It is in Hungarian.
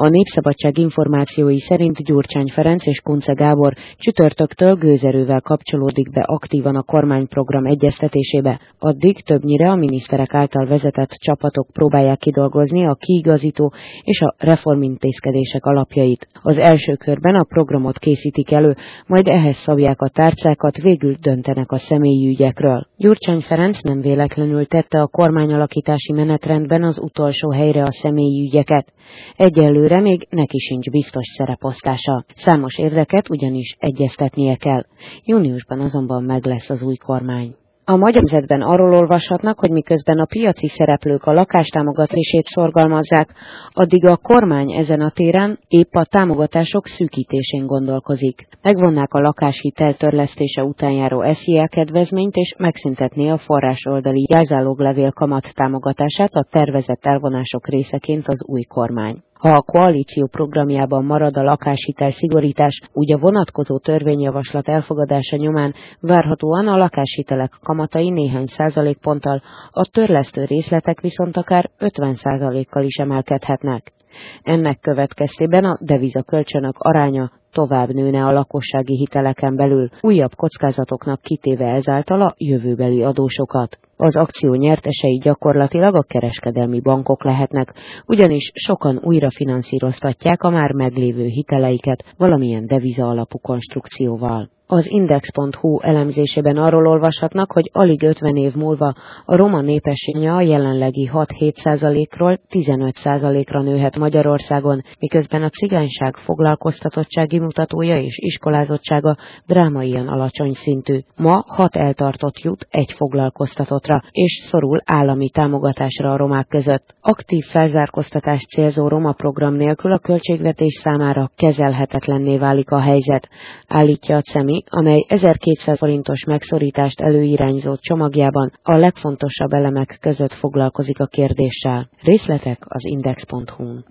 A Népszabadság információi szerint Gyurcsány Ferenc és Kunce Gábor csütörtöktől gőzerővel kapcsolódik be aktívan a kormányprogram egyeztetésébe. Addig többnyire a miniszterek által vezetett csapatok próbálják kidolgozni a kiigazító és a reformintézkedések alapjait. Az első körben a programot készítik elő, majd ehhez szabják a tárcákat, végül döntenek a személyi ügyekről. Gyurcsány Ferenc nem véletlenül tette a kormányalakítási menetrendben az utolsó helyre a személyi ügyeket. Egyelőre még neki sincs biztos szereposztása. Számos érdeket ugyanis egyeztetnie kell. Júniusban azonban meg lesz az új kormány. A Magyar Nemzetben arról olvashatnak, hogy miközben a piaci szereplők a lakástámogatását szorgalmazzák, addig a kormány ezen a téren épp a támogatások szűkítésén gondolkozik. Megvonnák a lakáshitel törlesztése után járó SZIA kedvezményt, és megszüntetné a forrásoldali jelzáloglevél kamat támogatását a tervezett elvonások részeként az új kormány. Ha a koalíció programjában marad a lakáshitel szigorítás, úgy a vonatkozó törvényjavaslat elfogadása nyomán várhatóan a lakáshitelek kamatai néhány százalékponttal, a törlesztő részletek viszont akár 50%-kal is emelkedhetnek. Ennek következtében a devizakölcsönök aránya tovább nőne a lakossági hiteleken belül, újabb kockázatoknak kitéve ezáltal a jövőbeli adósokat. Az akció nyertesei gyakorlatilag a kereskedelmi bankok lehetnek, ugyanis sokan újra finanszíroztatják a már meglévő hiteleiket valamilyen deviza alapú konstrukcióval. Az Index.hu elemzésében arról olvashatnak, hogy alig 50 év múlva a roma népessége a jelenlegi 6-7%-ról 15%-ra nőhet Magyarországon, miközben a cigányság foglalkoztatottsági mutatója és iskolázottsága drámaian alacsony szintű. Ma 6 eltartott jut egy foglalkoztatottra, és szorul állami támogatásra a romák között. Aktív felzárkóztatást célzó roma program nélkül a költségvetés számára kezelhetetlenné válik a helyzet, állítja a CEMI, amely 1200 forintos megszorítást előirányzó csomagjában a legfontosabb elemek között foglalkozik a kérdéssel. Részletek az Index.hu-n.